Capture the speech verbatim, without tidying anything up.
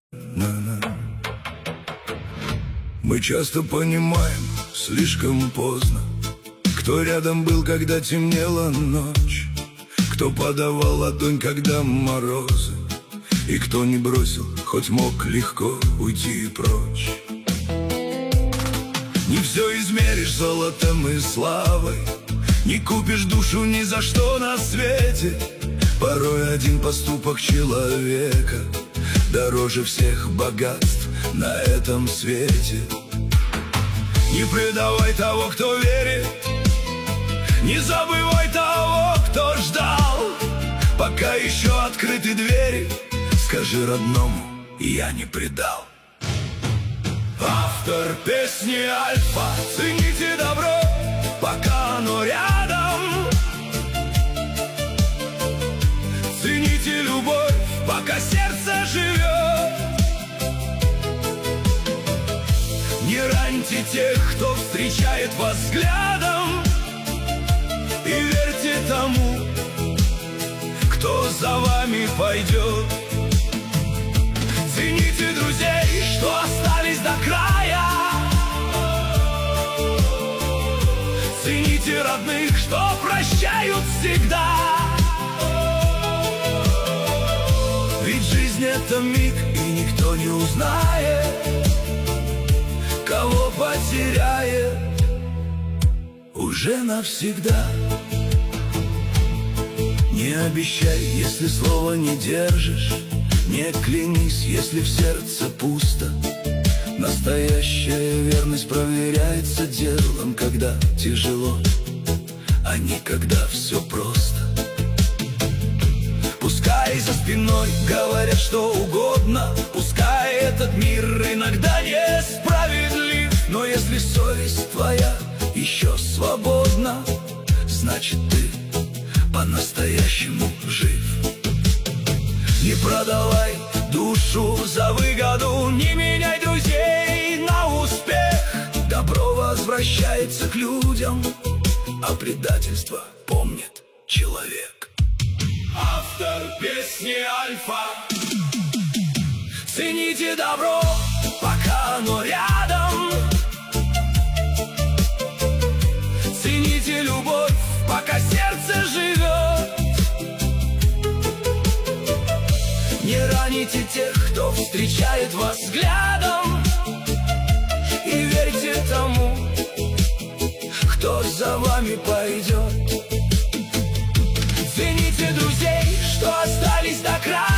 Мы часто понимаем слишком поздно, кто рядом был, когда темнела ночь, кто подавал ладонь, когда морозы, и кто не бросил, хоть мог легко уйти прочь. Не все измеришь золотом и славой, не купишь душу ни за что на свете. Порой один поступок человека дороже всех богатств на этом свете. Не предавай того, кто верит, не забывай того, кто ждал. Пока еще открыты двери, скажи родному: я не предал. Автор песни Альфа, цените добро, пока оно рядом. Цените любовь, пока сердце живет. Не раньте тех, кто встречает вас взглядом, и верьте тому, кто за вами пойдет. Цените друзей, что остались до края. Цените родных, что прощают всегда. Ведь жизнь — это миг, и никто не узнает, кого потеряет уже навсегда. Не обещай, если слова не держишь, не клянись, если в сердце пусто. Настоящая верность проверяется делом, когда тяжело, а не когда все просто. Пускай за спиной говорят что угодно, пускай этот мир иногда несправедлив, но если совесть твоя еще свободна, значит ты по-настоящему жив. Не продавай душу за выгоду, не меняй друзей на успех. Добро возвращается к людям, а предательство помнит человек. Автор песни Альфа. Цените добро, пока оно рядом. Цените любовь, пока сердце живет. Не раните тех, кто встречает вас взглядом, и верьте тому, кто за вами пойдет. Цените друзей, что остались до края.